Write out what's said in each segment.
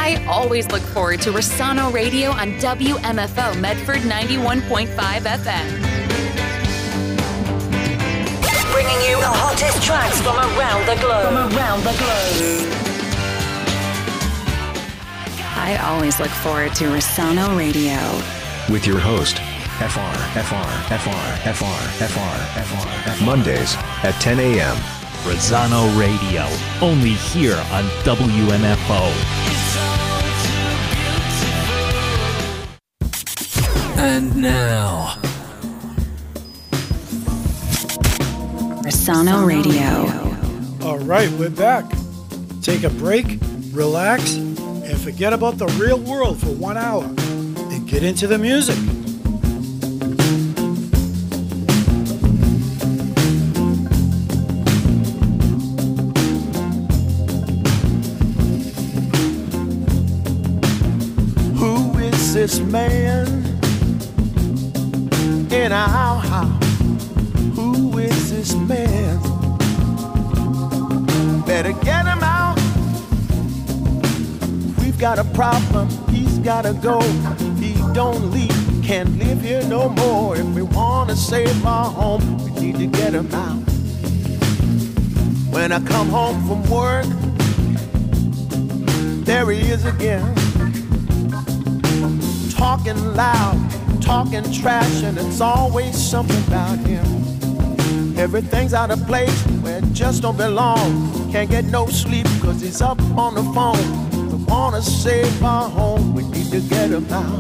I always look forward to Rosano Radio on WMFO Medford 91.5 FM. Bringing you the hottest tracks from around the globe. I always look forward to Rosano Radio. With your host, Mondays at 10 a.m. Rosano Radio, only here on WMFO. And now, Rosano Radio. All right, we're back. Take a break, relax, and forget about the real world for 1 hour and get into the music. Who is this man in our house? Who is this man? Better get him out. We've got a problem, he's gotta go. He don't leave, can't live here no more. If we wanna save our home, we need to get him out. When I come home from work, there he is again. Talking loud, talking trash, and it's always something about him. Everything's out of place where it just don't belong. Can't get no sleep cause he's up on the phone. We wanna save our home, we need to get him out.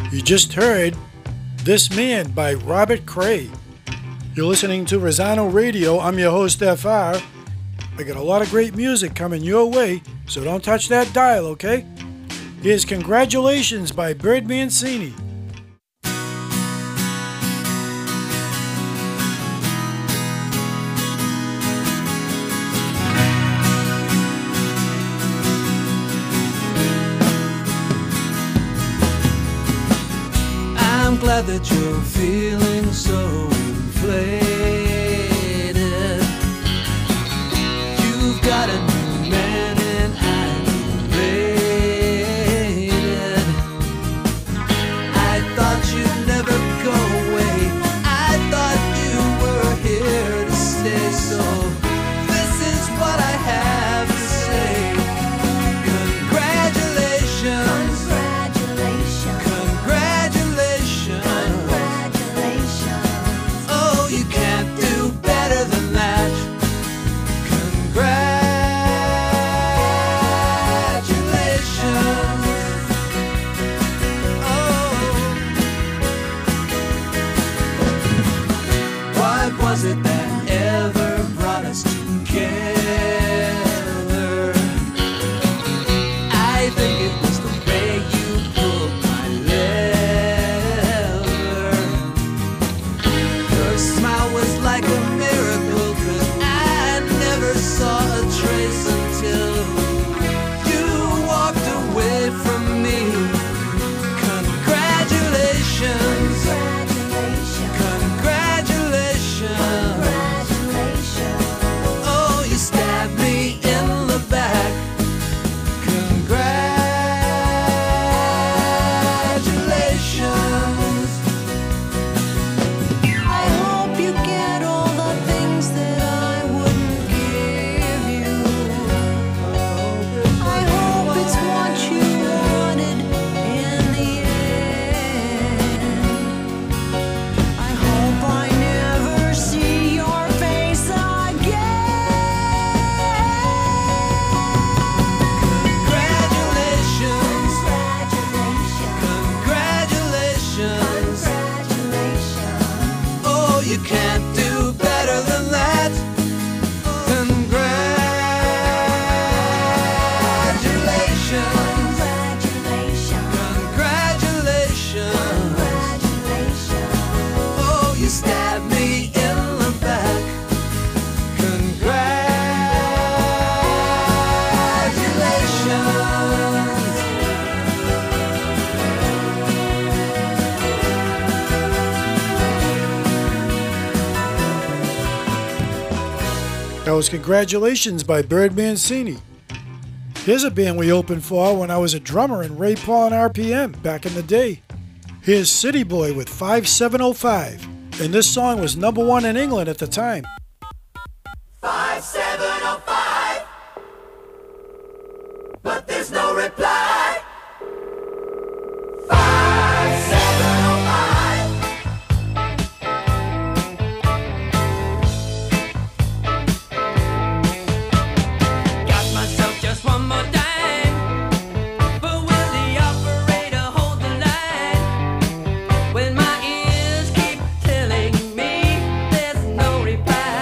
You just heard This Man by Robert Cray. You're listening to Rosano Radio. I'm your host, FR. I got a lot of great music coming your way, so don't touch that dial, okay? Here's Congratulations by Bird Mancini. I'm glad that you're feeling so inflated. You've got a new man and I'm related. I thought you'd never go away. I thought you were here to stay. So this is what I have to say. Congratulations. Was it that ever brought us together? I think it was the way you pulled my lever. Your smile was like a miracle, 'cause I never saw a trace until you walked away from me. Congratulations. Oh, you stabbed me in the back. Congratulations. I hope you get all the things that I wouldn't give you. I hope it's what you wanted in the end. I hope I never see your face again. Congratulations. Congratulations. Oh, you can't do better than that. Congratulations. Congratulations. Oh, you stabbed me in the back. Congratulations. That was Congratulations by Bird Mancini. Here's a band we opened for when I was a drummer in Ray Paul and RPM back in the day. Here's City Boy with 5705, and this song was #1 in England at the time. 5705, but there's no reply. 5705. Got myself just one more dime, but will the operator hold the line when my ears keep telling me there's no reply?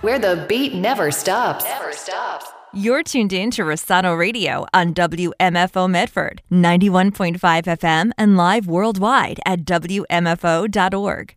where the beat never stops. You're tuned in to Rossano Radio on WMFO Medford, 91.5 FM and live worldwide at WMFO.org.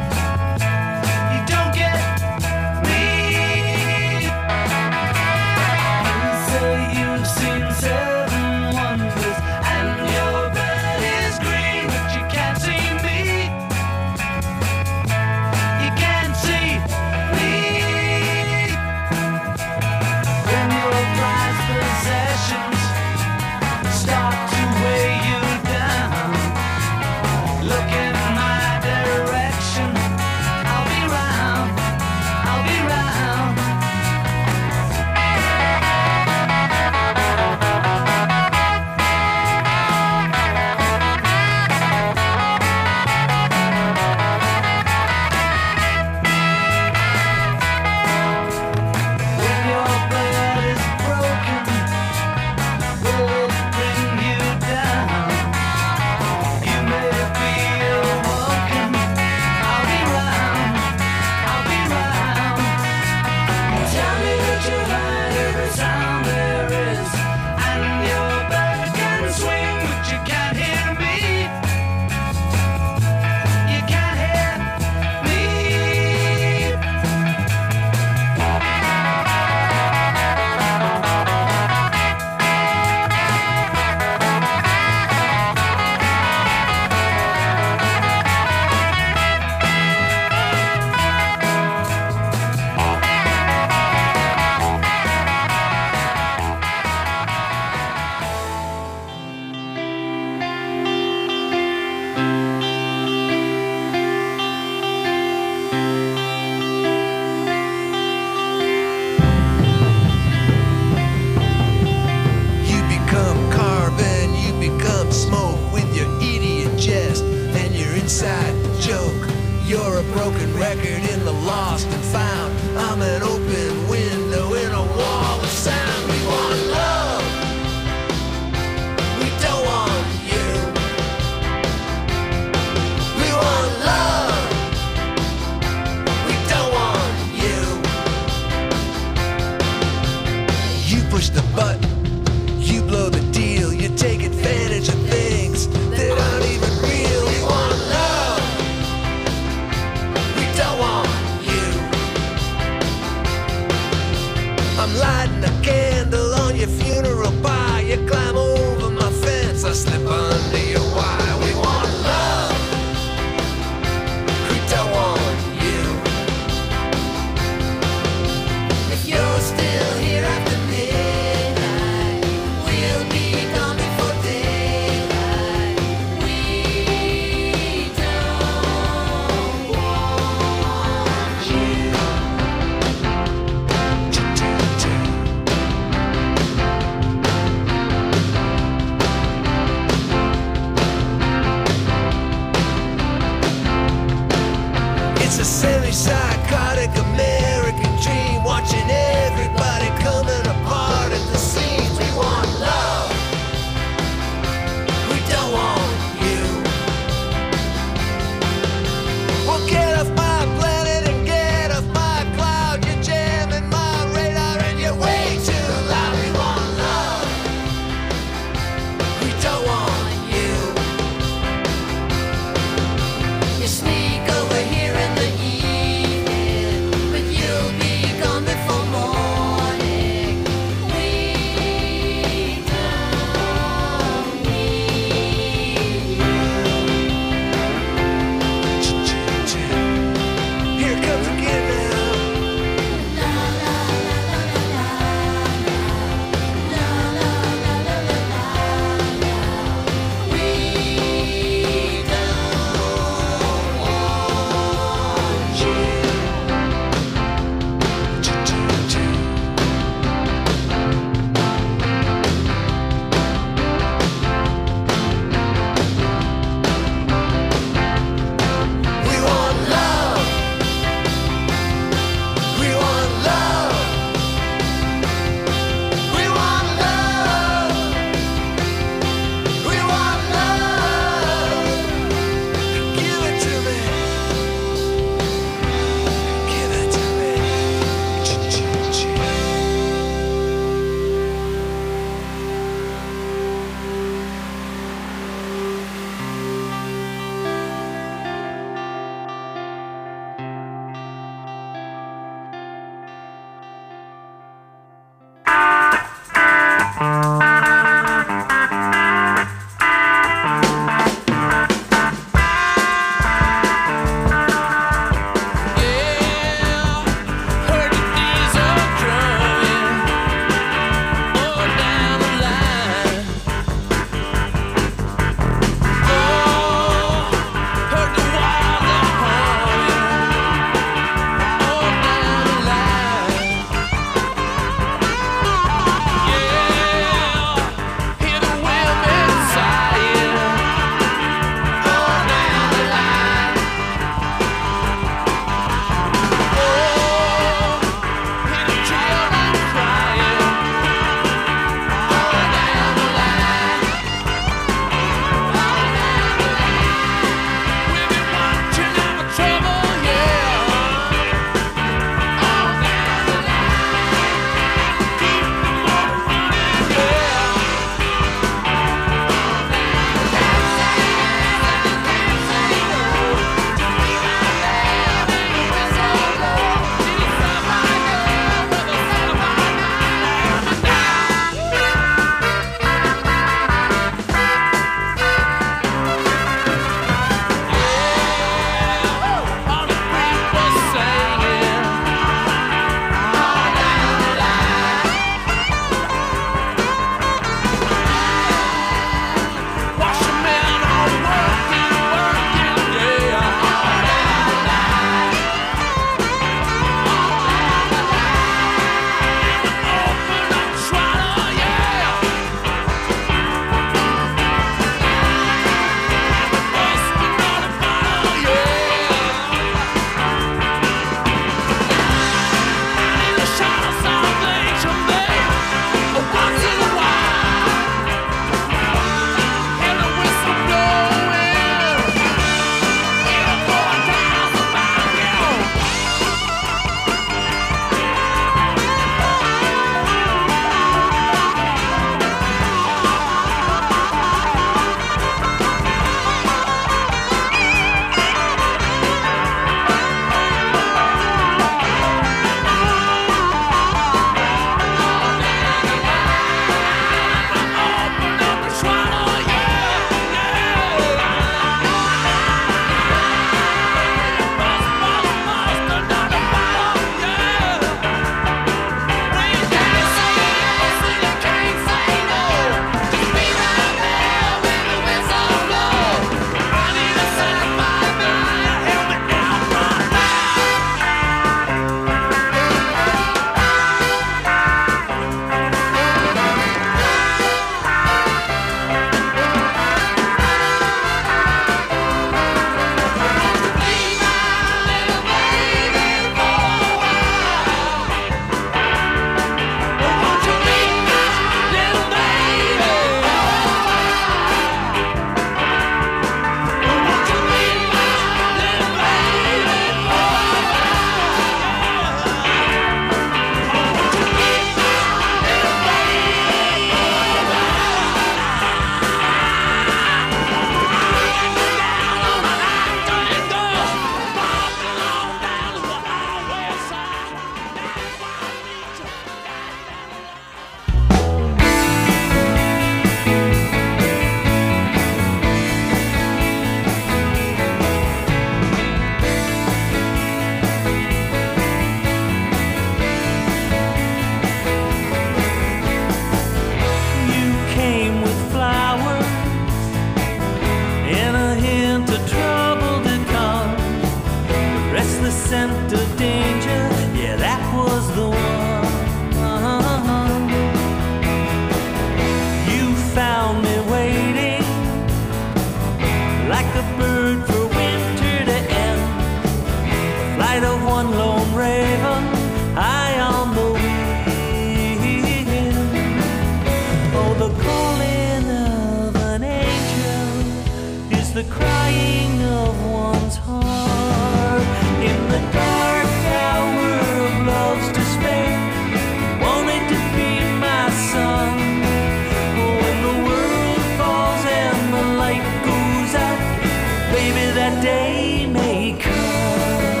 one lone raven high on the wind. Oh, the calling of an angel is the crying of one's heart in the dark hour of love's despair. Wanted to be my son. When the world falls and the light goes out, baby, that day may come.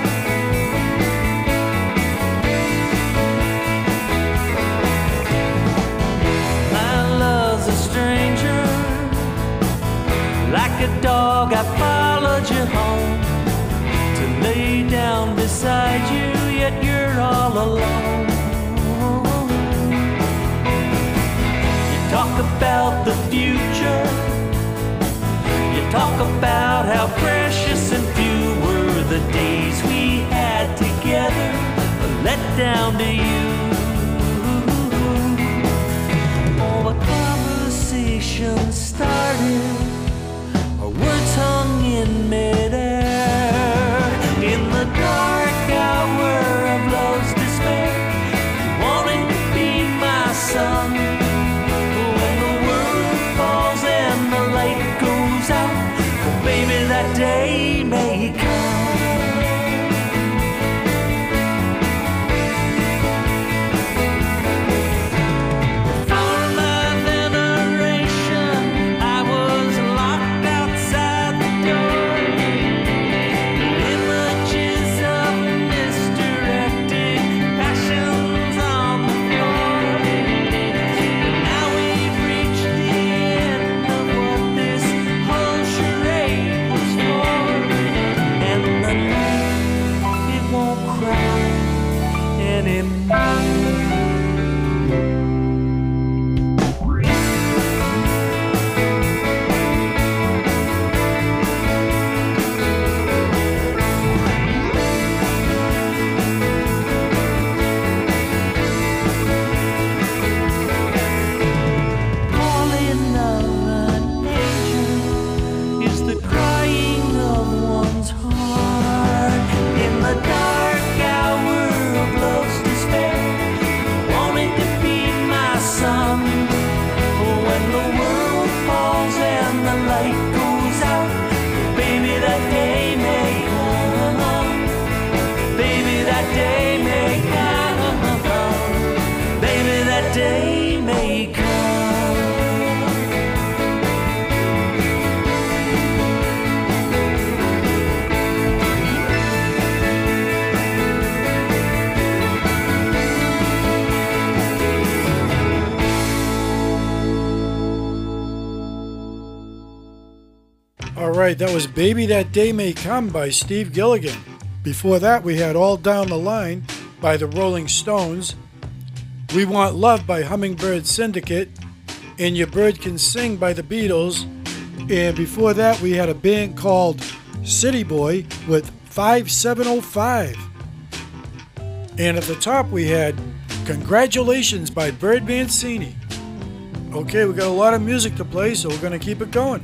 My love's a stranger. Like a dog, I followed you home to lay down beside you, yet you're all alone. You talk about the future. You talk about how precious and few were the days we had together, but let down to you. Oh, the conversation started, our words hung in midair. In the dark hour of love's despair, you wanted to be my son. When the world falls and the light goes out, baby, that day may come. For my veneration, I was locked outside the door. Images of misdirected passions on the floor. Now we've reached the end of what this whole charade was for. And the night, it won't cry anymore. Calling of an angel is the crying of one's heart in the dark hour of love's despair. Wanting to be my son. When the world falls and the light goes out, baby, that day may come. Baby, that day may come. Baby, that day may come. All right, that was Baby That Day May Come by Steve Gilligan. Before that, we had All Down the Line by the Rolling Stones, We Want Love by Hummingbird Syndicate, and Your Bird Can Sing by the Beatles. And before that, we had a band called City Boy with 5705. And at the top, we had Congratulations by Bird Mancini. Okay, we got a lot of music to play, so we're going to keep it going.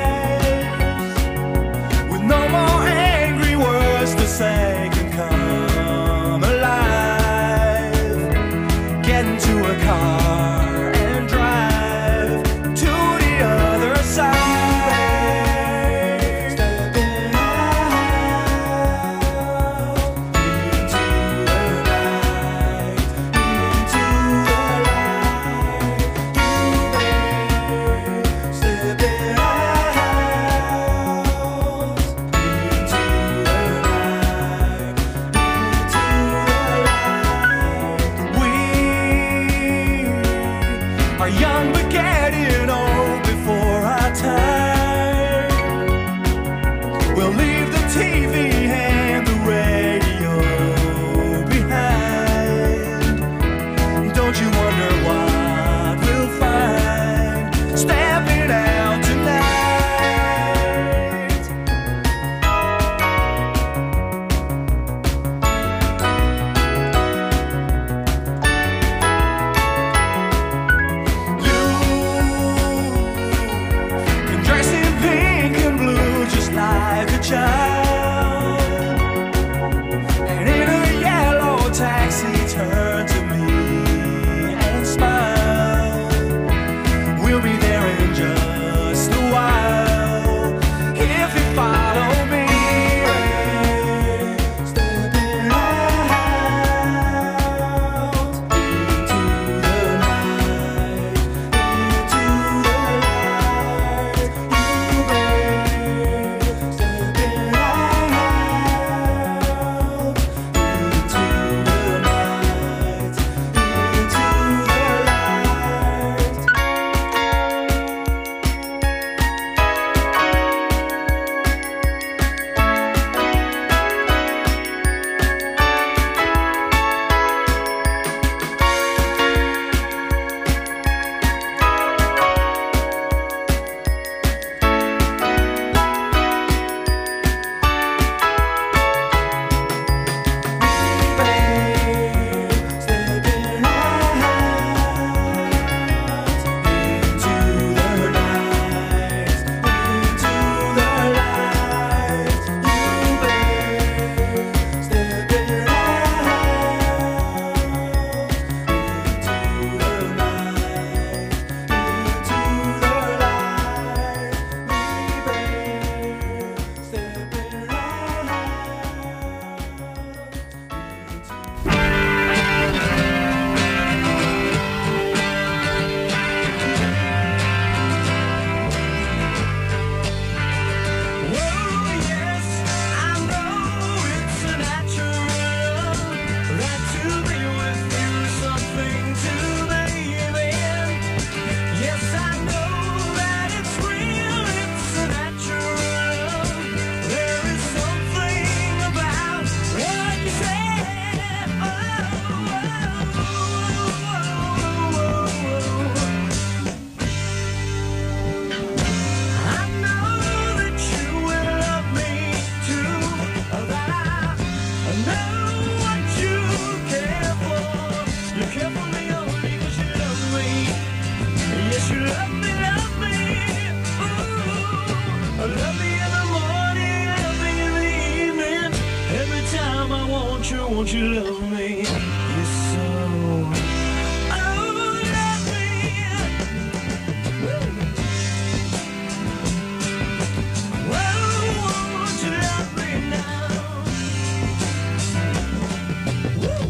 Say can come. won't you love me? Yes, so. Oh, love me. Whoa, won't you love me now? Woo.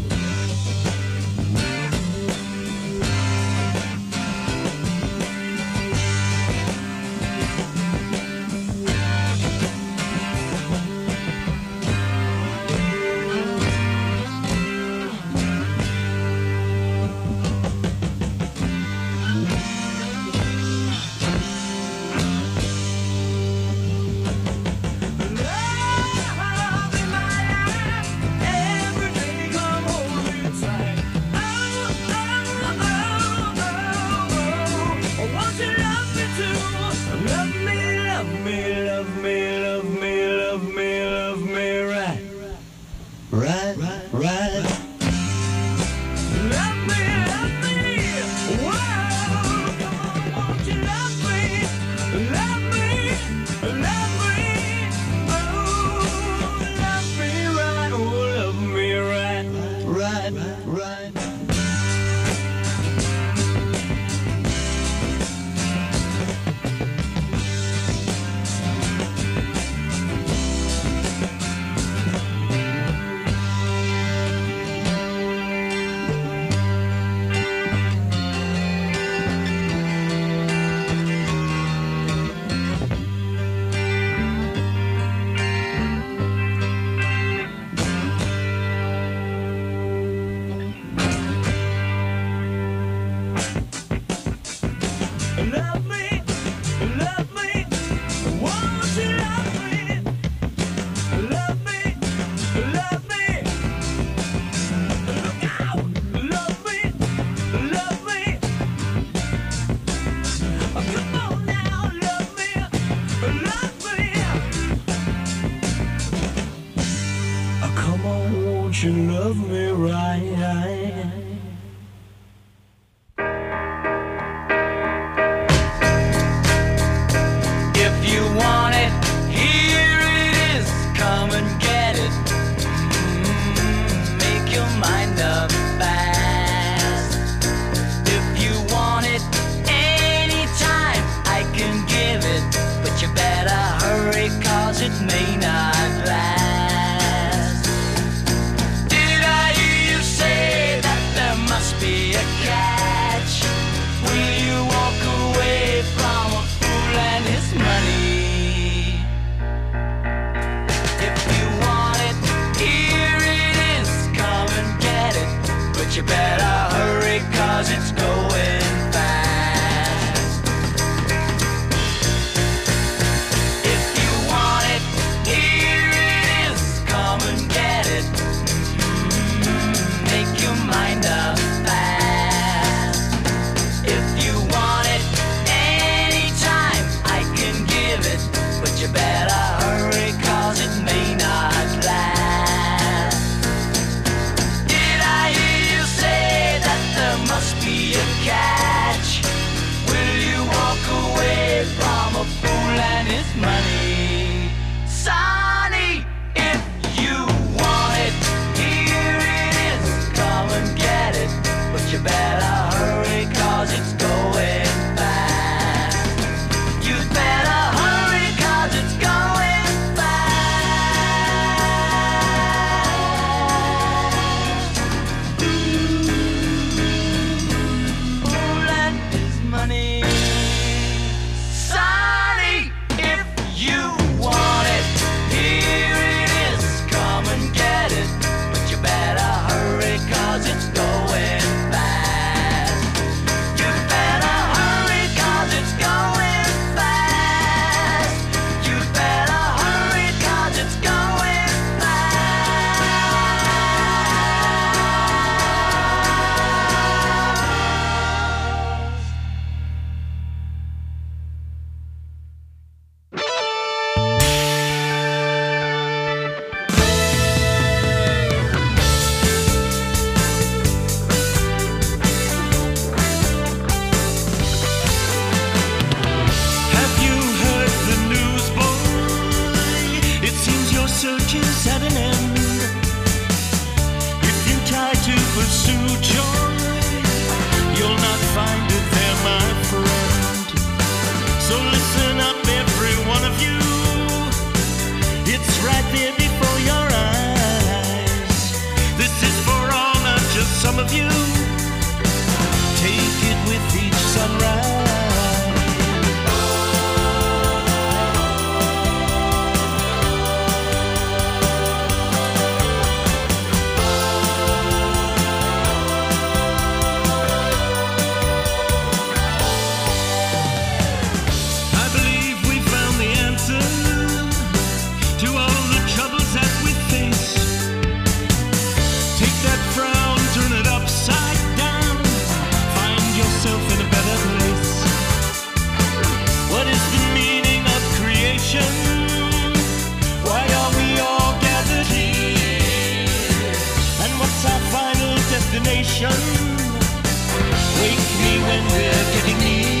Be a imagination. Wake me when we're getting near.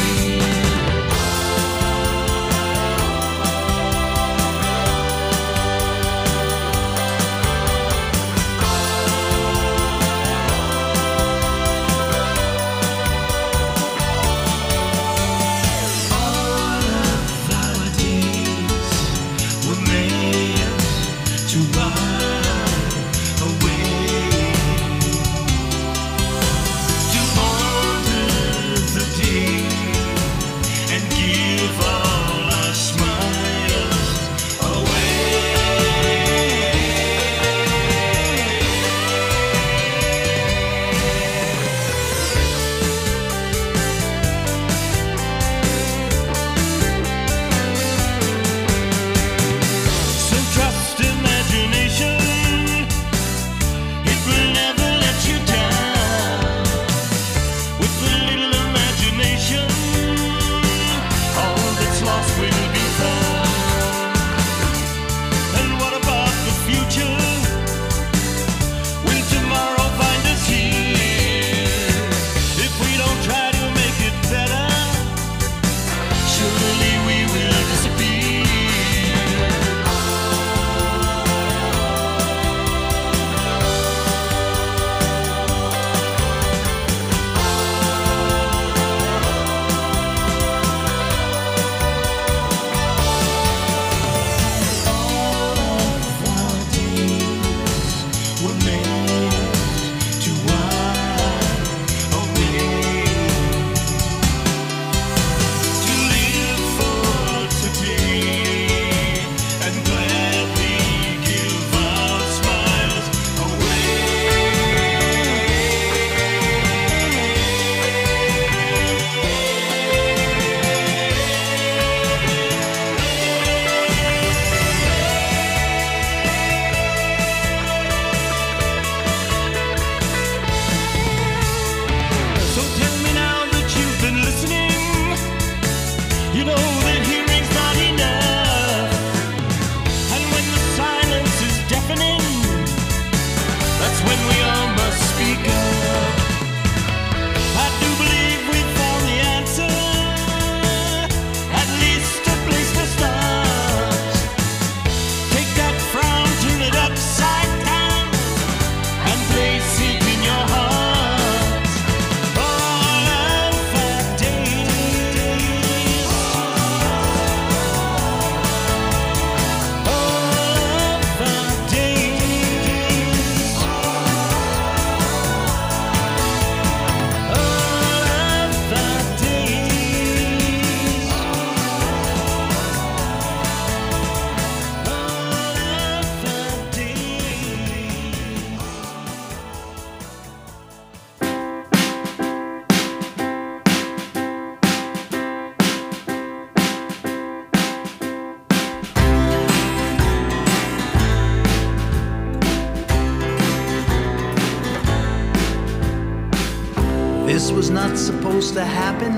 This was not supposed to happen,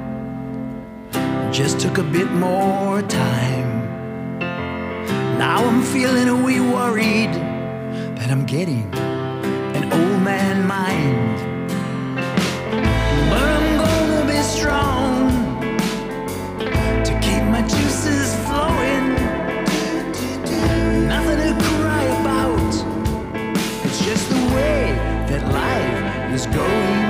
just took a bit more time. Now I'm feeling a wee worried that I'm getting an old man mind. But I'm gonna be strong to keep my juices flowing. Nothing to cry about, it's just the way that life is going.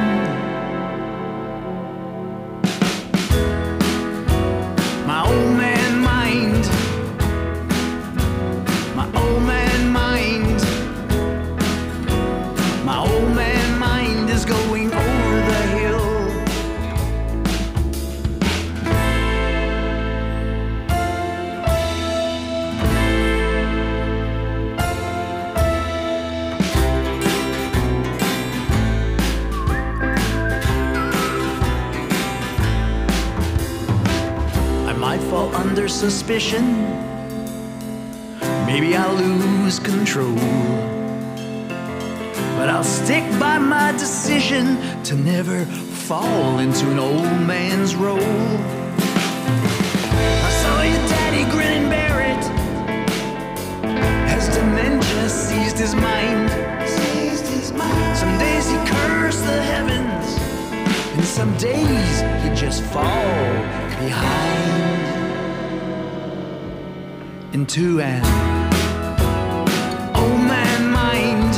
Under suspicion, maybe I'll lose control, but I'll stick by my decision to never fall into an old man's role. I saw your daddy grin and bear it as dementia seized his mind. Some days he curved some days you just fall behind into an old man mind,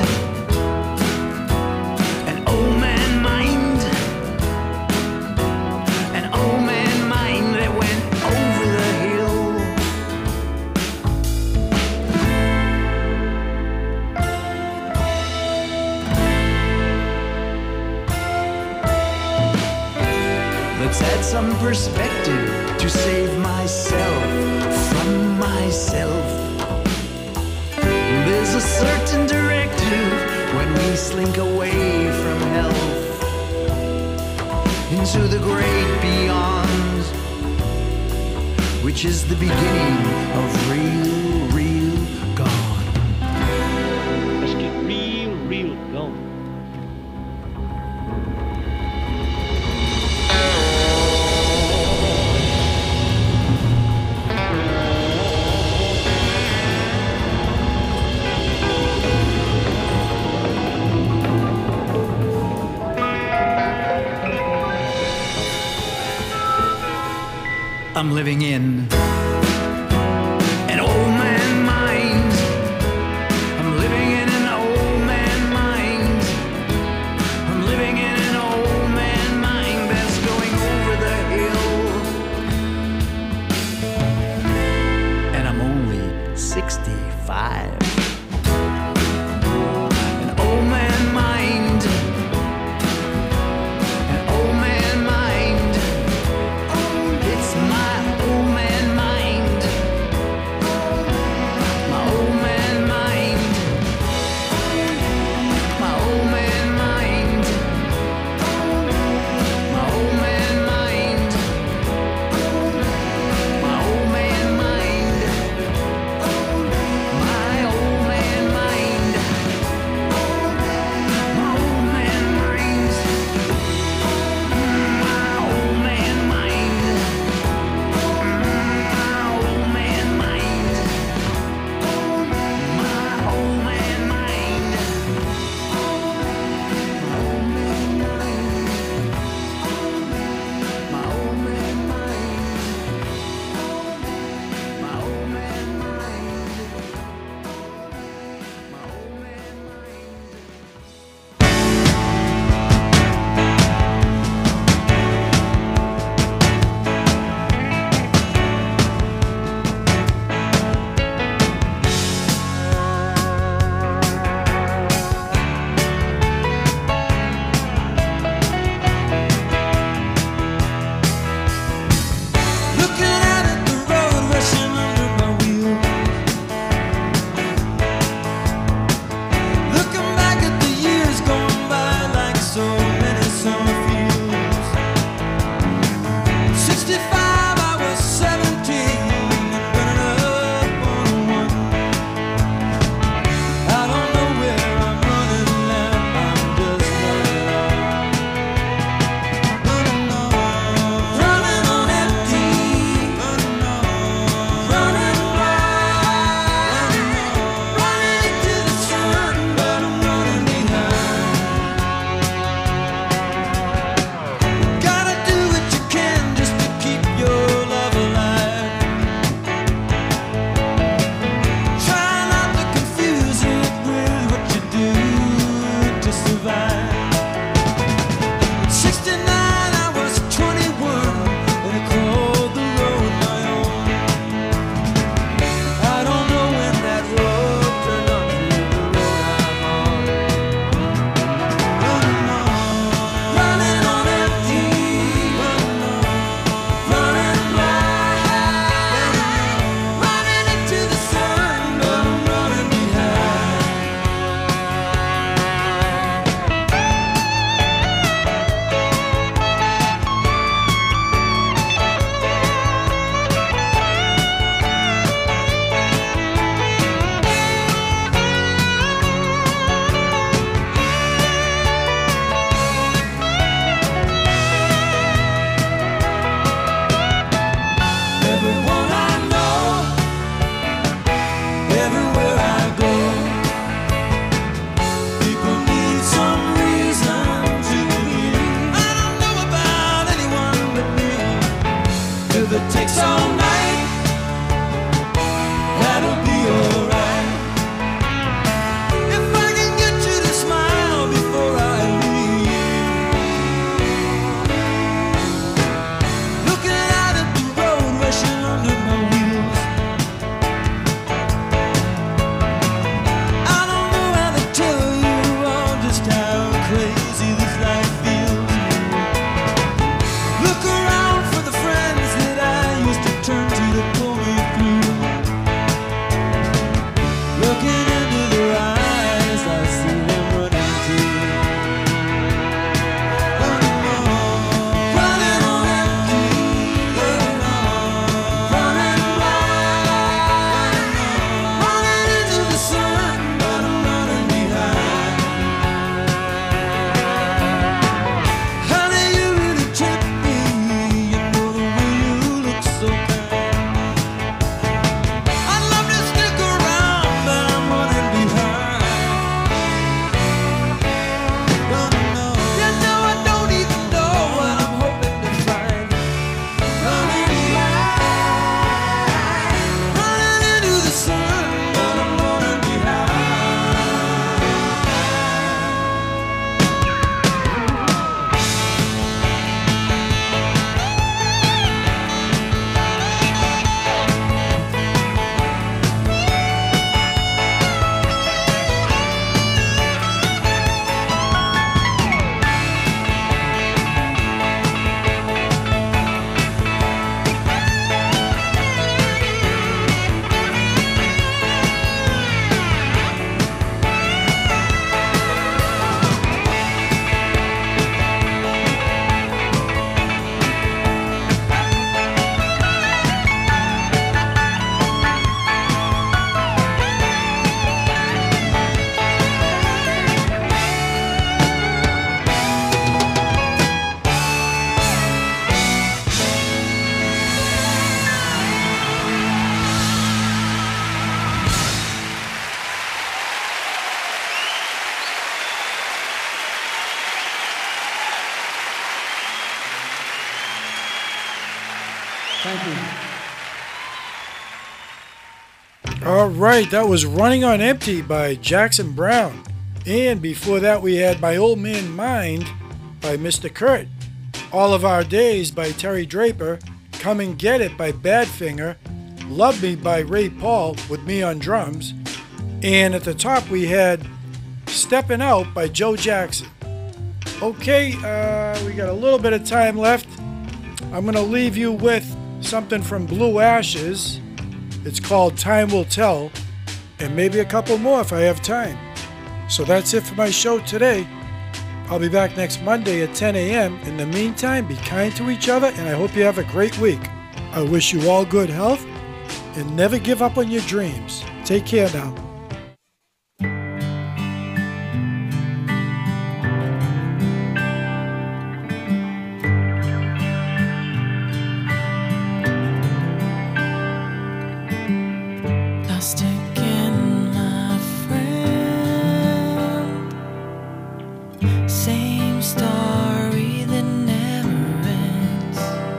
an old man mind, an old man mind that went over the hill. Let's add some perspective to save myself from myself. There's a certain directive when we slink away from health into the great beyond, which is the beginning of real gone. Let's get real gone. I'm living in an old man mind. I'm living in an old man mind. I'm living in an old man mind that's going over the hill. And I'm only 65. An old man mind. An old man mind. It's my old man mind. takes all night, that'll be alright. If I can get you to smile before I leave, looking out at the road rushing under my wheels, I don't know how to tell you all just how crazy this life feels. Look around for the friends that I used to turn to pull me through. Looking into their eyes, I see them running too. Running on empty, running into the sun, but I'm running behind. Honey, you really trip me, you know the way you look so kind. I'd love to stick around, but I'm running behind. Running on. You know I don't even know what I'm hoping to find. Running behind, running into the sun, but I'm running behind. Thank you. All right, that was Running on Empty by Jackson Browne. And before that, we had My Old Man Mind by Mr. Kurt. All of Our Days by Terry Draper. Come and Get It by Badfinger. Love Me by Ray Paul with me on drums. And at the top, we had Steppin' Out by Joe Jackson. Okay, we got a little bit of time left. I'm going to leave you with something from Blue Ashes. It's called Time Will Tell, and maybe a couple more if I have time. So that's it for my show today. I'll be back next Monday at 10 a.m. In the meantime, be kind to each other, and I hope you have a great week. I wish you all good health, and never give up on your dreams. Take care now. Plastic in my friend. Same story that never ends.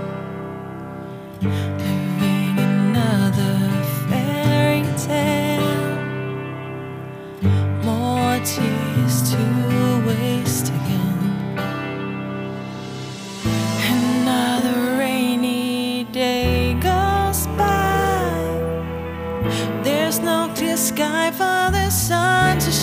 Living another fairy tale. More tears to waste again. Another rainy day goes by. There's no clear sky for the sun to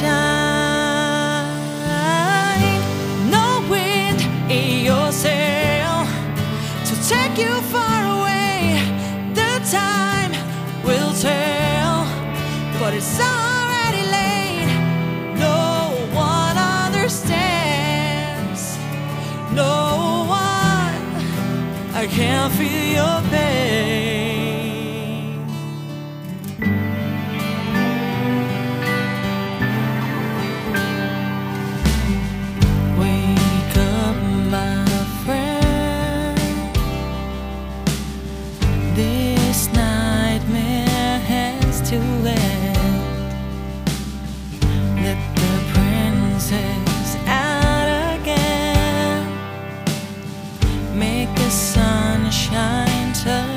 shine. No wind in your sail to take you far away. The time will tell, but it's already late. No one understands. No one. I can't feel your pain. Wake up, my friend. This nightmare has to end. Let the princess out again. Make the sunshine touch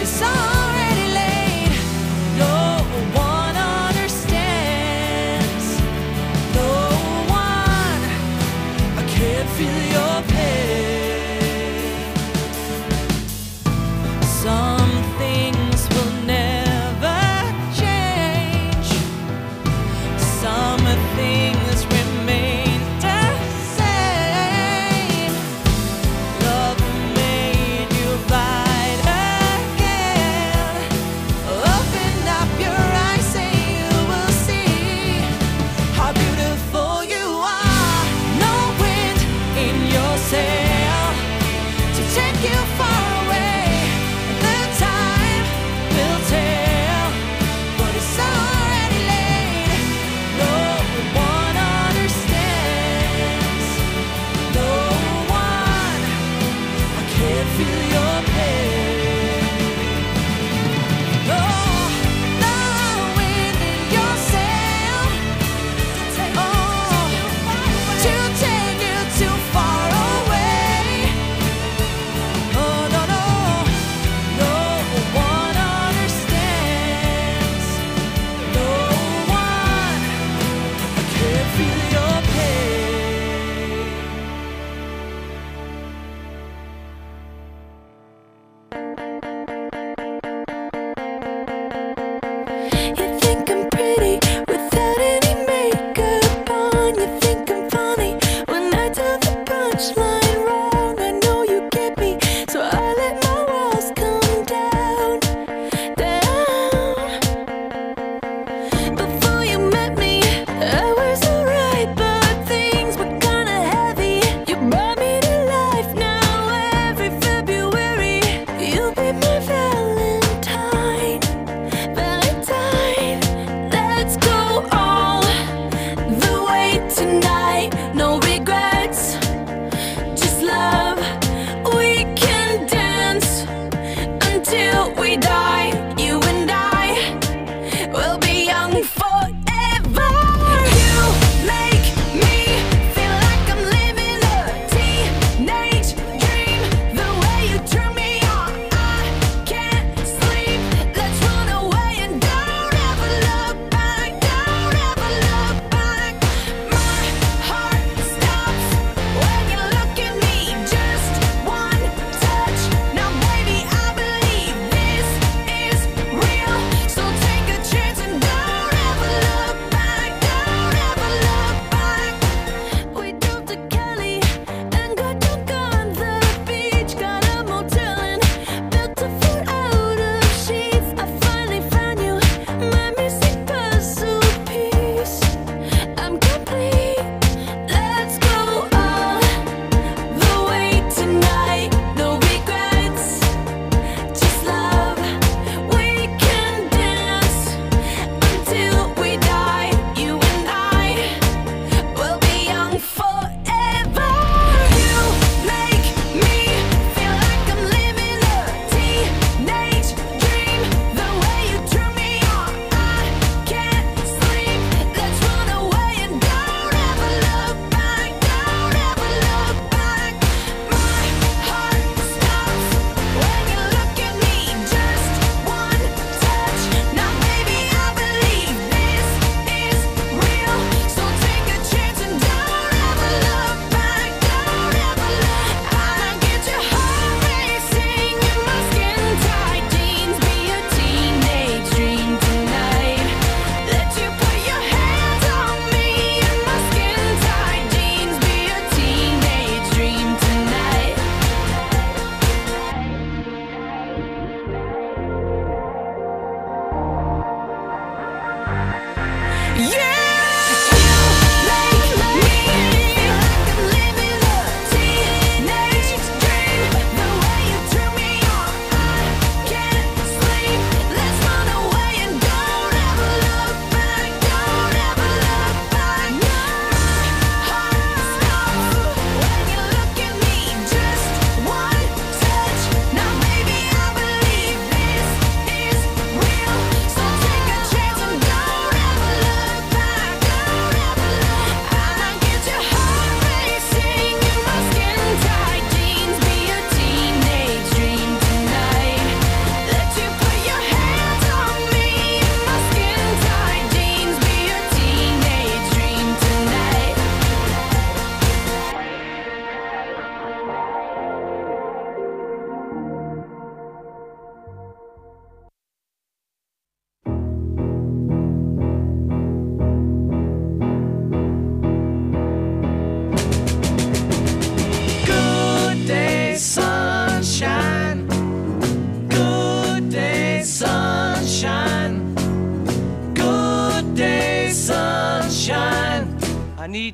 It's already late. No one understands. No one. I can't feel your pain. Some things will never change. Some things remain the same. Love made you right again.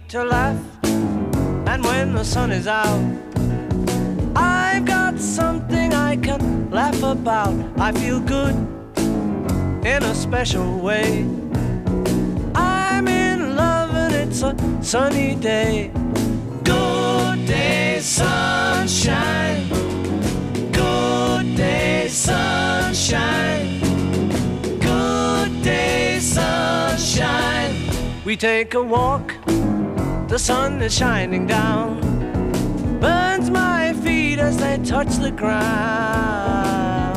to laugh, and when the sun is out, I've got something I can laugh about. I feel good in a special way. I'm in love and it's a sunny day. Good day, sunshine. Good day, sunshine. Good day, sunshine. We take a walk, the sun is shining down, burns my feet as they touch the ground.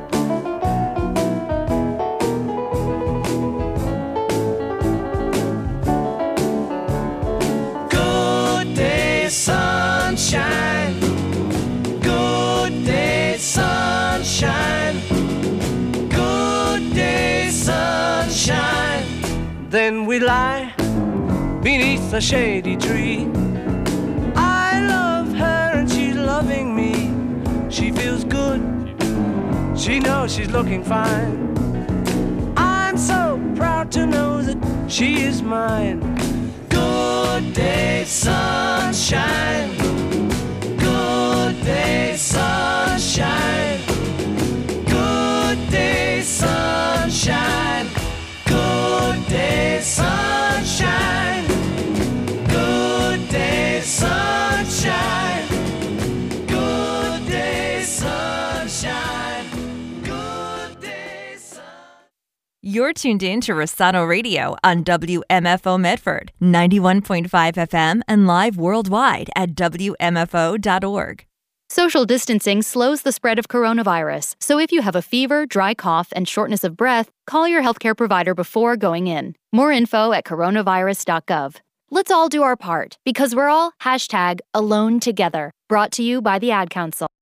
Good day, sunshine. Good day, sunshine. Good day, sunshine. Then we lie beneath a shady tree. I love her and she's loving me. She feels good, she knows she's looking fine. I'm so proud to know that she is mine. Good day, sunshine. Good day, sunshine. Good day, sunshine. Good day, sunshine. Good day, sunshine. Good day, sunshine. Good day, sunshine. You're tuned in to Rossano Radio on WMFO Medford, 91.5 FM and live worldwide at WMFO.org. Social distancing slows the spread of coronavirus, so if you have a fever, dry cough, and shortness of breath, call your healthcare provider before going in. More info at coronavirus.gov. Let's all do our part, because we're all #AloneTogether. Brought to you by the Ad Council.